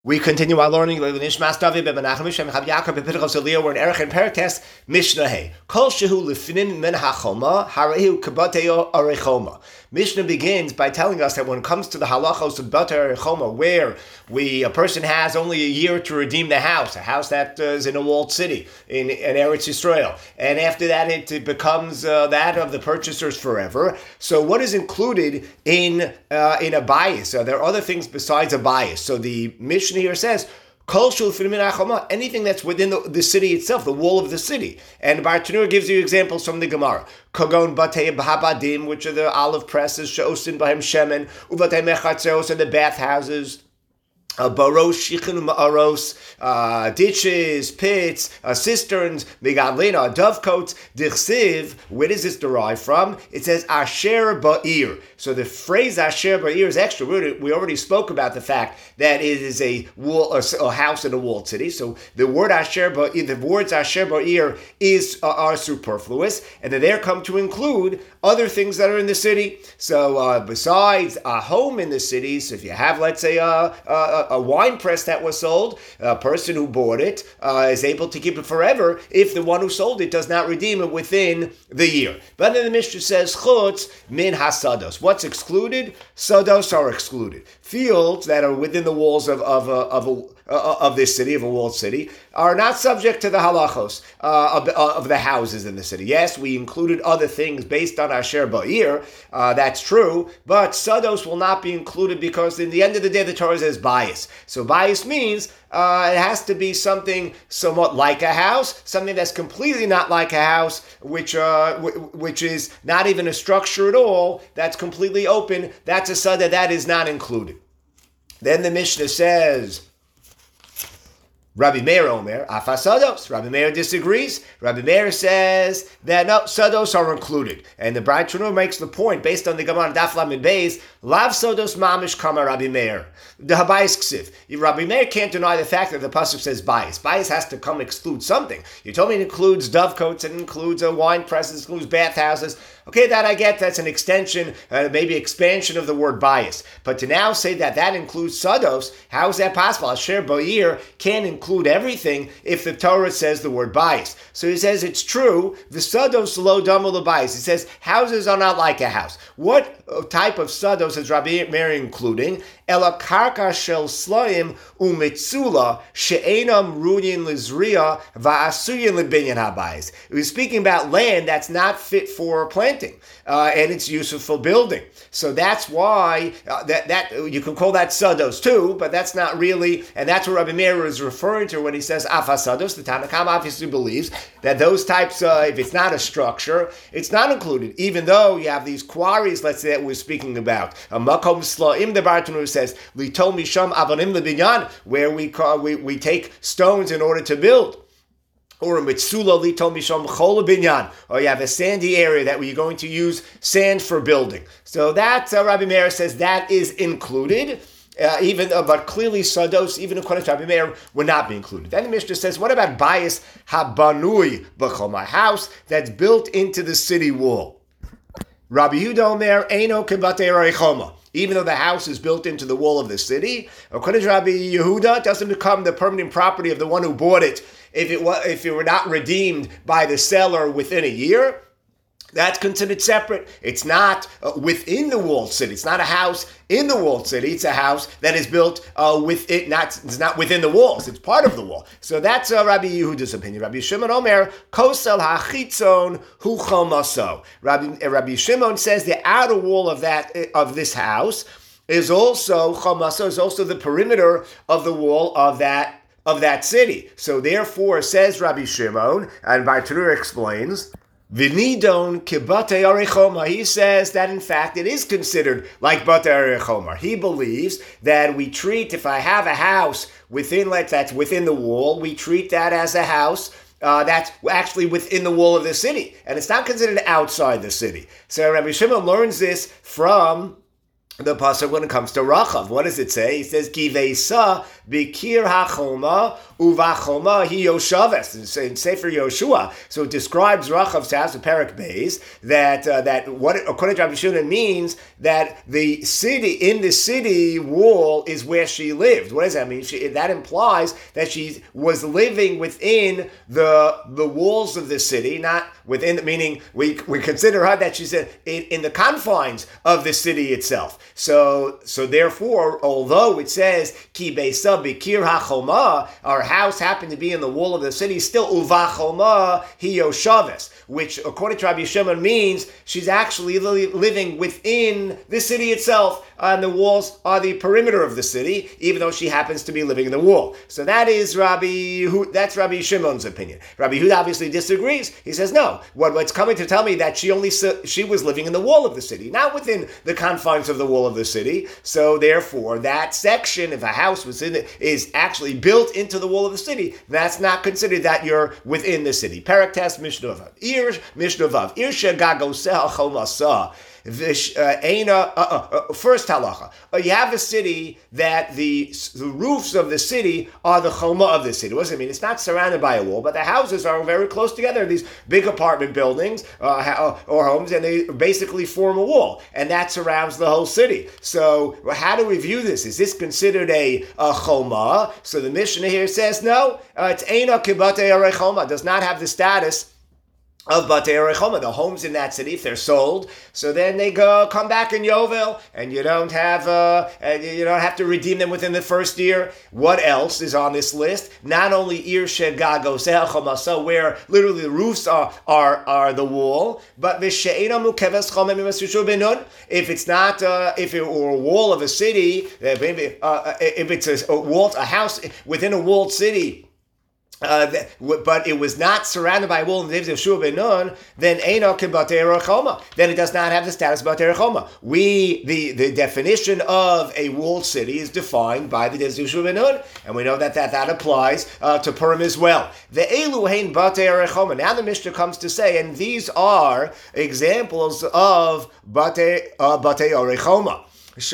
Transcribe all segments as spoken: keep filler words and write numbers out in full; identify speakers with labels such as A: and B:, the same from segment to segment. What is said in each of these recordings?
A: We continue our learning. Nishmas David ben Menachem Shem Chav Yaakov ben Pinchas Eliyah. We're in Erech and Perek Mishnah Hey. Kol shehu lifnin min hachoma harehu kabatei arechoma. Mishnah begins by telling us that when it comes to the halachos of batei arechoma, where we a person has only a year to redeem the house, a house that uh, is in a walled city in, in Eretz Yisrael, and after that it, it becomes uh, that of the purchasers forever. So what is included in uh, in a bias? Uh, there are other things besides a bias. So the Mishnah here says, anything that's within the, the city itself, the wall of the city. And Bartanur gives you examples from the Gemara. Kogon batei b'habadim, which are the olive presses, she'osin b'hem shemen, uvatei mechatzeos, and the bathhouses. Uh, baros, shichin, ma'aros, uh, ditches, pits, uh, cisterns, megadlena, dovecotes, dichsiv. Where does this derive from? It says asher ba'ir. So the phrase asher ba'ir is extra. We already spoke about the fact that it is a wall, a, a house in a walled city. So the word asher ba'ir, the words asher ba'ir is uh, are superfluous, and then they're come to include other things that are in the city. So uh, besides a home in the city, so if you have, let's say, a, a, a wine press that was sold, a person who bought it uh, is able to keep it forever if the one who sold it does not redeem it within the year. But then the Mishnah says, chutz min hasados. What's excluded? Sados are excluded. Fields that are within the walls of, of, a, of, a, uh, of this city, of a walled city, are not subject to the halachos uh, of, of the houses in the city. Yes, we included other things based on Asher Ba'ir, uh, that's true, but Sados will not be included because in the end of the day the Torah says bias. So bias means uh, it has to be something somewhat like a house, something that's completely not like a house, which uh, w- which is not even a structure at all, that's completely open, that's a Sada, that is not included. Then the Mishnah says, Rabbi Meir Omer, Afa Sados. Rabbi Meir disagrees. Rabbi Meir says that no, Sados are included. And the Bright Shunur makes the point, based on the Gemara Daf Lamed Beis, Lav Sados Mamish Kama Rabbi Meir. The Habayis Ksiv. Rabbi Meir can't deny the fact that the pasuk says bias. Bias has to come exclude something. You told me it includes dovecotes, it includes a wine presses, it includes bathhouses. Okay, that I get, that's an extension, uh, maybe expansion of the word bias. But to now say that that includes Sados, how is that possible? Asher Ba'ir can't include everything if the Torah says the word bias. So he says it's true, the Sados lo damu bias. He says houses are not like a house. What type of Sados is Rabbi Meir including? Ela karka shel slaim umitzula she'enam ruyin lizriya va'asuyin libinyan habayis. He was speaking about land that's not fit for planting uh, and it's useful for building. So that's why uh, that that you can call that Sados too, but that's not really, and that's what Rabbi Meir is referring to when he says Afa Sados. The Tanna Kama obviously believes that those types, uh, if it's not a structure, it's not included, even though you have these quarries, let's say, that we're speaking about. A Makom Slaim, the Bartanur says, Lito Misham Avanim Lebinyan, where we, call, we we take stones in order to build. Or a mitzula lito misham chol binyan, or you have a sandy area that you're going to use sand for building. So that uh, Rabbi Meir says that is included, uh, even uh, but clearly Sados, even according to Rabbi Meir, would not be included. Then the Mishnah says, what about bias habanui b'chol, my house that's built into the city wall? Rabbi Yehuda Omer eino kebatei reichoma. Even though the house is built into the wall of the city, according to Rabbi Yehuda, it doesn't become the permanent property of the one who bought it if it was, if it were not redeemed by the seller within a year. That's considered separate. It's not uh, within the walled city. It's not a house in the walled city. It's a house that is built uh, with it. Not it's not within the walls. It's part of the wall. So that's uh, Rabbi Yehuda's opinion. Rabbi Shimon Omer kosel hachitzon hu chomaso. Rabbi uh, Rabbi Shimon says the outer wall of that of this house is also chomaso. Is also the perimeter of the wall of that of that city. So therefore, says Rabbi Shimon, and Bartanur explains, Vinidon kibatei arechoma. He says that in fact it is considered like batei arechoma. He believes that we treat, if I have a house within, like that's within the wall, we treat that as a house uh, that's actually within the wall of the city, and it's not considered outside the city. So Rabbi Shimon learns this from the pasuk when it comes to Rachav. What does it say? He says, Ki veisa bikir hachoma uvachoma hi yoshaves. In Sefer Yoshua. So it describes Rachav's house, in Perek Beis, that uh, that what according to Rabbi Shimon means that the city in the city wall is where she lived. What does that mean? She, that implies that she was living within the the walls of the city, not within. Meaning we we consider her that she's in, in the confines of the city itself. So, so therefore, although it says ki beisa bikir hachoma, our house happened to be in the wall of the city, still uvachoma hi yoshaves, which according to Rabbi Shimon means she's actually li- living within the city itself, and the walls are the perimeter of the city, even though she happens to be living in the wall. So that is Rabbi. That's Rabbi Shimon's opinion. Rabbi Huda obviously disagrees. He says no. What, what's coming to tell me that she only she was living in the wall of the city, not within the confines of the wall of the city. So therefore, that section, if a house was in it, is actually built into the wall of the city, that's not considered that you're within the city. Perek Tes Mishnah Vav. Ir Mishnah Vav. Ir shegagoseh chomasa. Vish, uh, Aina, uh, uh, uh, first halacha. Uh, you have a city that the, the roofs of the city are the choma of the city. What does it mean? It's not surrounded by a wall, but the houses are very close together. These big apartment buildings uh, or homes, and they basically form a wall, and that surrounds the whole city. So, how do we view this? Is this considered a, a choma? So the Mishnah here says no. Uh, it's Eina kibatei arei choma. Does not have the status of Batei Rechoma, the homes in that city, if they're sold, so then they go come back in Yovel, and you don't have uh, you don't have to redeem them within the first year. What else is on this list? Not only Ir Shegago Seachomasa, where literally the roofs are are, are the wall, but Visheina Mukeves Chomem Imasushu Benun. If it's not, uh, if it were a wall of a city, uh, if it's a, a wall, a house within a walled city. Uh, but it was not surrounded by a wall in the days of Shua ben Nun, then Eino Kibatei Rechoma. Then it does not have the status of Batei Rechoma. We, the, the definition of a walled city is defined by the days of Shua ben Nun, and we know that that, that applies uh, to Purim as well. The Elu Hein Batei Rechoma. Now the Mishnah comes to say, and these are examples of Batei uh, Batei Rechoma.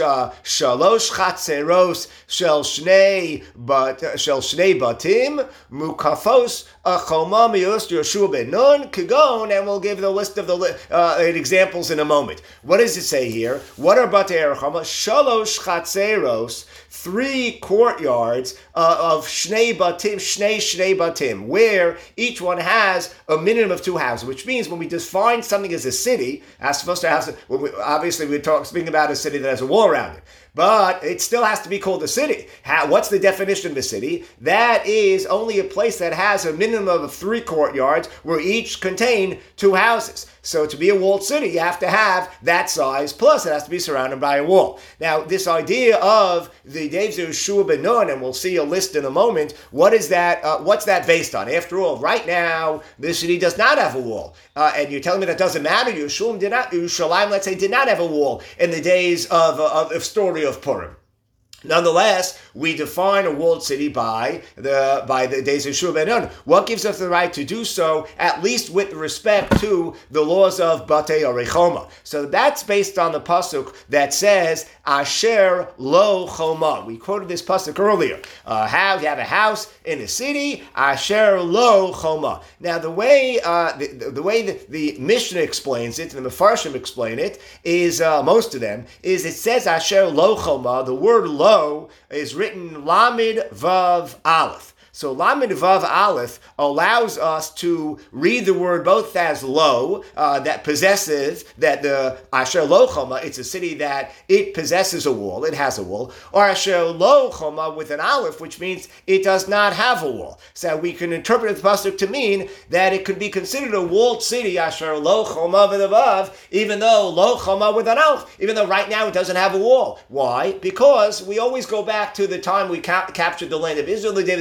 A: Shalosh chatzeros shel shnei bat shel shnei batim mukafos achoma mius Yoshua ben Nun kagon, and we'll give the list of the uh, examples in a moment. What does it say here? What are batei rechama? Shalosh chatzeros, three courtyards uh, of shnei batim, shnei shnei batim, where each one has a minimum of two houses. Which means when we define something as a city, as supposed to have, when we, obviously we're talking speaking about a city that has a wall around it. But it still has to be called a city. How, what's the definition of a city? That is only a place that has a minimum of three courtyards where each contain two houses. So to be a walled city, you have to have that size, plus it has to be surrounded by a wall. Now, this idea of the days of Yoshua ben Nun, and we'll see a list in a moment, what is that? Uh, what's that based on? After all, right now, the city does not have a wall. Uh, and you're telling me that doesn't matter? Yerushalayim did not, Yerushalayim, let's say, did not have a wall in the days of, uh, of, of story of Purim. Nonetheless, we define a walled city by the by the days of Yoshua ben Nun. What gives us the right to do so, at least with respect to the laws of Batei Rechoma? So that's based on the pasuk that says Asher Lo Choma. We quoted this pasuk earlier. Uh, how you have a house in a city, Asher Lo Choma. Now, the way uh, the, the way the, the Mishnah explains it, and the Mefarshim explain it, is uh, most of them is it says Asher Lo Choma. The word Lo is written Lamed Vav Aleph. So Lamed Vav Aleph allows us to read the word both as lo, uh, that possesses, that the Asher Lo Choma, it's a city that it possesses a wall, it has a wall, or Asher Lo Choma with an Aleph, which means it does not have a wall. So we can interpret the pasuk to mean that it could be considered a walled city, Asher Lo Choma with a Vav, even though Lo Choma with an Aleph, even though right now it doesn't have a wall. Why? Because we always go back to the time we cap- captured the land of Israel, the day of Yoshua ben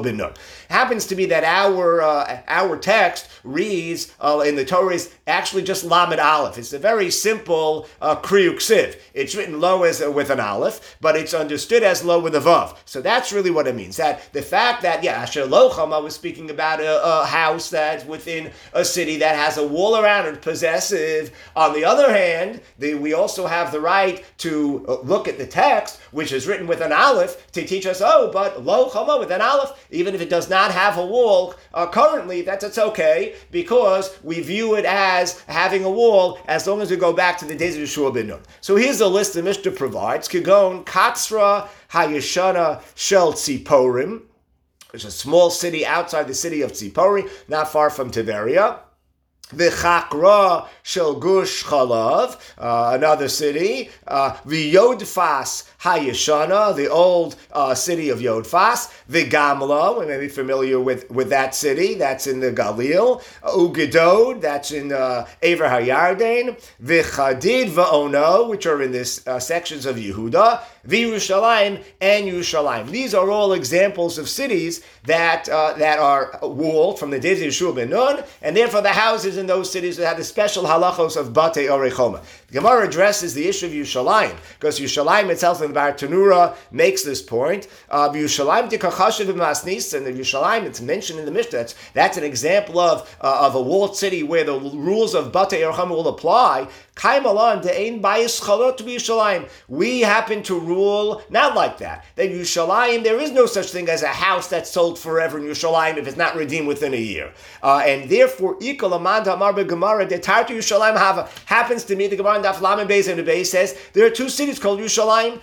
A: ben Nun. Happens to be that our uh, our text reads uh, in the Torah is actually just Lamed Aleph. It's a very simple uh, Kriyu Ksiv. It's written low as uh, with an Aleph, but it's understood as low with a Vav. So that's really what it means. That the fact that, yeah, Asher Lo Chama was speaking about a, a house that's within a city that has a wall around it, possessive. On the other hand, the, we also have the right to look at the text, which is written with an Aleph, to teach us, oh, but Lo Chama with an Aleph, even if it does not have a wall uh, currently, that's it's okay, because we view it as having a wall as long as we go back to the days of Yeshua ben Nun. So here's the list the Mishnah provides. Kigon Katzra Hayeshana Shel Tziporim. It's a small city outside the city of Tzipori, not far from Tiberia. V'chakra shel Gush Chalav, uh, another city. Uh, V'yodfas Hayeshana, the old uh, city of Yodfas. V'gamla, we may be familiar with, with that city. That's in the Galil. Ugedod, that's in uh, Ever HaYarden. V'chadid v'ono, which are in this uh, sections of Yehuda. V'Yerushalayim and Yerushalayim. These are all examples of cities that uh, that are walled from the days of Yeshua ben Nun, and therefore the houses in those cities that have the special halachos of Batei Orei Choma. The Gemara addresses the issue of Yerushalayim, because Yerushalayim itself in the Bar Tanura makes this point. Uh, Yerushalayim tikachashiv v'masnis, and the Yerushalayim, it's mentioned in the Mishnah. That's, that's an example of uh, of a walled city where the rules of Batei Orei Choma will apply. We happen to rule not like that. That Yerushalayim, there is no such thing as a house that's sold forever in Yerushalayim if it's not redeemed within a year. Uh, and therefore, happens to me, the Gemara in Daf Lamed Beis and the Beis says, there are two cities called Yerushalayim.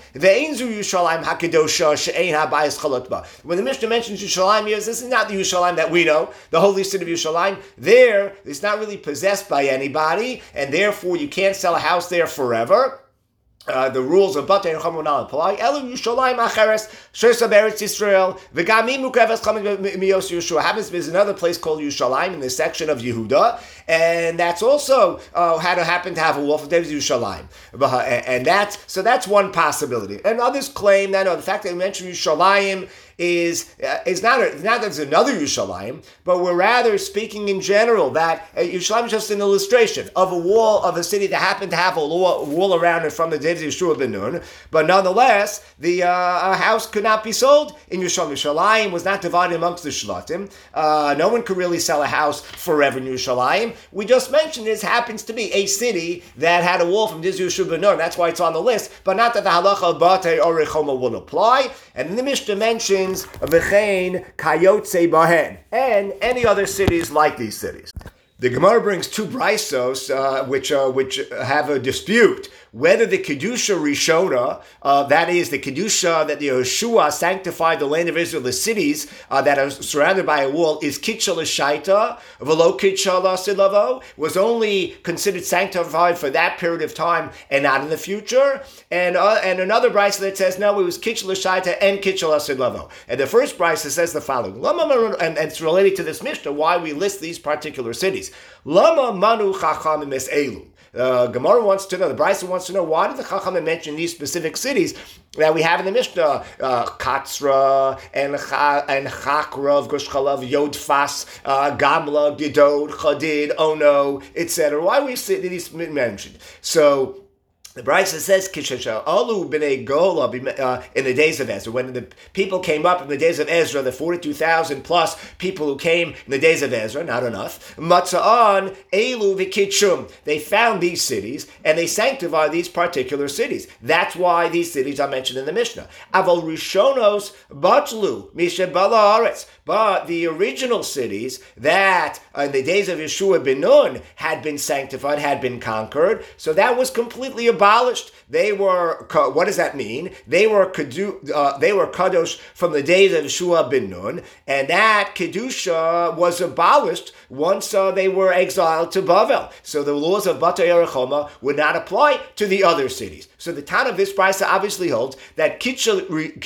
A: When the Mishnah mentions Yerushalayim, this is not the Yerushalayim that we know, the holy city of Yerushalayim. There, it's not really possessed by anybody, and therefore you can't sell a house there forever. Uh, the rules of Batei Chama will not apply. Elu Yerushalayim Acheres Shirsa Beretz Yisrael V'Gamim Mukreves Coming Miyos Yeshua. Happens there's another place called Yerushalayim in the section of Yehuda, and that's also uh, had to happen to have a wall for David Yerushalayim, and that's so that's one possibility. And others claim that no, the fact that we mentioned Yerushalayim is uh, is not a, not that there's another Yerushalayim, but we're rather speaking in general that uh, Yerushalayim is just an illustration of a wall of a city that happened to have a wall, wall around it from the days of Yeshua ben Nun. But nonetheless, the uh, house could not be sold in Yerushalayim. Yerushalayim was not divided amongst the Shvatim. Uh, no one could really sell a house forever in Yerushalayim. We just mentioned this happens to be a city that had a wall from the days of Yeshua ben Nun. That's why it's on the list. But not that the halacha of Batei Orei Choma will apply. And then the Mishnah mentions V'chein Kayotze Bahen, and any other cities like these cities. The Gemara brings two braisos uh, which uh, which have a dispute whether the Kedusha Rishona, uh, that is the Kedusha that the Yeshua sanctified the land of Israel, the cities uh, that are surrounded by a wall, is Kitcha L'Shaita, V'lo Kitcha L'Silavo, was only considered sanctified for that period of time and not in the future. And uh, and another brisa that says, no, it was Kitcha L'Shaita and Kitcha L'Silavo. And the first brisa says the following, and, and it's related to this Mishnah, why we list these particular cities. Lama Manu Chachamim Es Elu. Uh, Gemara wants to know, the Brisa wants to know, why did the Chachamim mention these specific cities that we have in the Mishnah? Uh, Katzra, and, Cha, and Chakra, Gush Chalav, Yodfas, uh, Gamla, Gedod, Chadid, Ono, et cetera. Why we see these mentioned? So, the Brisa says, Alu b'nei Gola in the days of Ezra. When the people came up in the days of Ezra, the forty-two thousand plus people who came in the days of Ezra, not enough. Matza'an, Elu v'kitshum. They found these cities and they sanctified these particular cities. That's why these cities are mentioned in the Mishnah. Aval Rishonos Batlu Misha Bala. But the original cities that in the days of Yeshua ben Nun had been sanctified, had been conquered, so that was completely abolished. They were, what does that mean? They were uh, they were kadosh from the days of Yeshua ben Nun, and that kedusha was abolished once uh, they were exiled to Bavel. So the laws of Batei Orei Choma would not apply to the other cities. So the Tana of this brisa obviously holds that Kedusha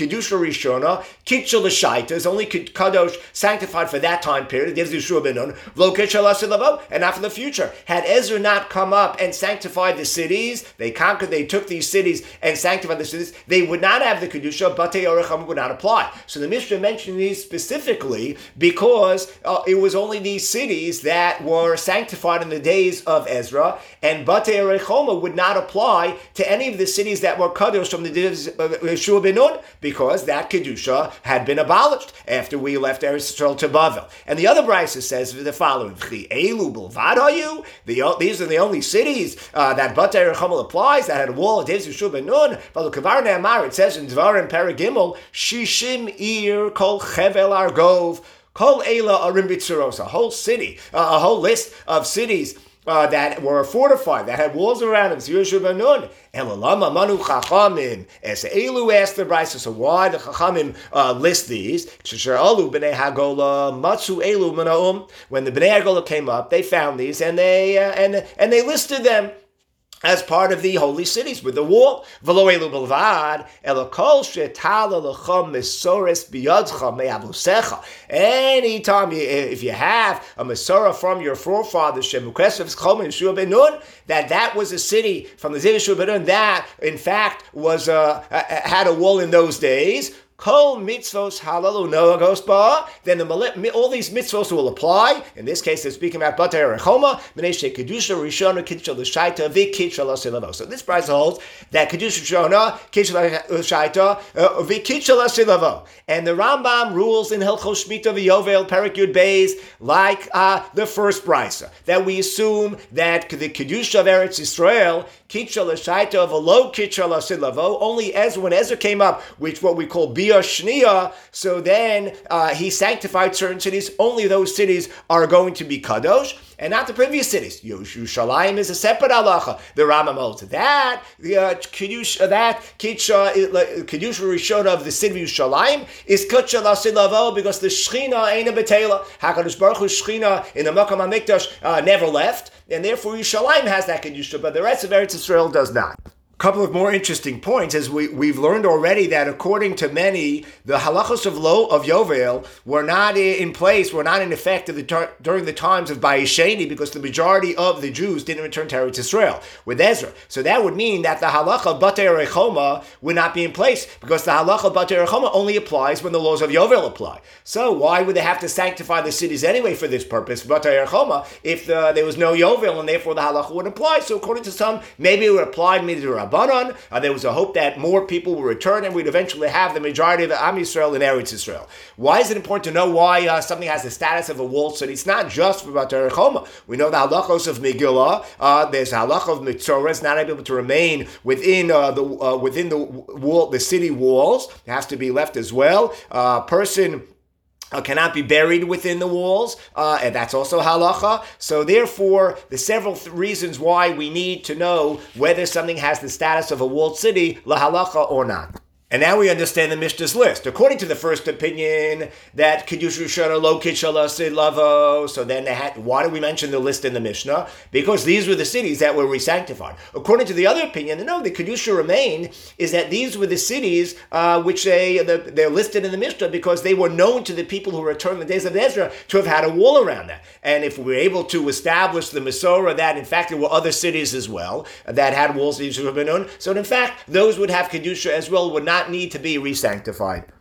A: Rishona, Kedusha L'Shaita is only Kadosh sanctified for that time period, gives Yeshua ben Nun, Lo Kedusha L'Silavo, and not for the future. Had Ezra not come up and sanctified the cities, they conquered, they took these cities and sanctified the cities, they would not have the Kedusha, Batei Orecham would not apply. So the Mishnah mentioned these specifically because uh, it was only these cities that were sanctified in the days of Ezra, and Batei Orechoma would not apply to any of the cities that were Kadosh from the days of Yeshua ben Nun, because that Kedusha had been abolished after we left Eretz Yisrael to Bavel. And the other brisa says the following: Elu Bulvad are you? The these are the only cities uh, that Batei Orechoma applies that had a wall of days of Yeshua ben Nun. But the Kavar Ne'amar, it says in Dvarim Paragimel, Shishim Ir Kol Chevel Argov Kol Eila Arim Bitzuros, a whole city, uh, a whole list of cities Uh, that were fortified, that had walls around them. Yeshua ben Nun. Elalama Manu Chachamim. As Elu asked the brisa, so why the Chachamim uh, list these? Alu Bnei Hagola Matsu Elu Manaum. When the Bnei Hagola came up, they found these and they uh, and and they listed them as part of the holy cities with the wall. V'lo elu b'lvad, elo kol shetala l'chom mesores biyadcha me'avusecha. Anytime, you, if you have a Mesorah from your forefathers, shemukresev chom Yeshua ben Nun, that that was a city from the Yeshua ben Nun that, in fact, was uh, had a wall in those days. Kol mitzvos halalu noagos ba, then the, all these mitzvos will apply. In this case, they're speaking about Batei Orechoma, Meneshe Kedusha Rishona, Kedusha L'Shaita, V'Kedusha L'Silavo. So this price holds that Kedusha Rishona, Kedusha L'Shaita, V'Kedusha L'Silavo. And the Rambam rules in Hilchos Shmita V'Yovel Perek Yud Beis like uh, the first brisa, that we assume that the Kedusha of Eretz Yisrael, Kedusha L'Shaita, V'Lo Kedusha L'Silavo, only Ezra, when Ezra came up, which what we call Bia Shnia, so then uh, he sanctified certain cities. Only those cities are going to be Kadosh, and not the previous cities. Yerushalayim is a separate halacha. The Rambam holds that the uh, Kedusha, that Kedusha Rishona of the city of Yerushalayim is Kedusha L'Silavo, because the Shechina ain't a betela. Hakadosh Baruch Hu Shechina in the Makam HaMikdash uh, never left, and therefore Yerushalayim has that Kedusha, but the rest of Eretz Yisrael does not. Couple of more interesting points, as we, we've learned already that according to many, the halachos of Lo of Yovel were not in place, were not in effect the, during the times of Bayesheni, because the majority of the Jews didn't return to Eretz Yisrael with Ezra. So that would mean that the halacha of Batei Orechoma would not be in place, because the halacha of Batei Orechoma only applies when the laws of Yovel apply. So why would they have to sanctify the cities anyway for this purpose, Batei Orechoma, if the, there was no Yovel and therefore the halacha would apply? So according to some, maybe it would apply Midrash. Uh, there was a hope that more people will return and we'd eventually have the majority of the Am Yisrael in Eretz Yisrael. Why is it important to know why uh, something has the status of a walled city? It's not just for Batei Orechoma. We know the halachos of Megillah. Uh, there's a halacha of Mitzorah, not able to remain within uh, the uh, within the wall, the city walls. It has to be left as well. A uh, person Uh, cannot be buried within the walls, uh, and that's also halacha. So therefore, there's several th- reasons why we need to know whether something has the status of a walled city, la halacha or not. And now we understand the Mishnah's list. According to the first opinion, that Kedusha Rishona Lo Kedusha L'Silavo, so then they had, why do we mention the list in the Mishnah? Because these were the cities that were re-sanctified. According to the other opinion, no, the Kedusha remained, is that these were the cities uh, which they, the, they're listed in the Mishnah because they were known to the people who returned the days of Ezra to have had a wall around that. And if we were able to establish the Mesorah that in fact there were other cities as well that had walls, so in fact those would have Kedusha as well, would not need to be re-sanctified.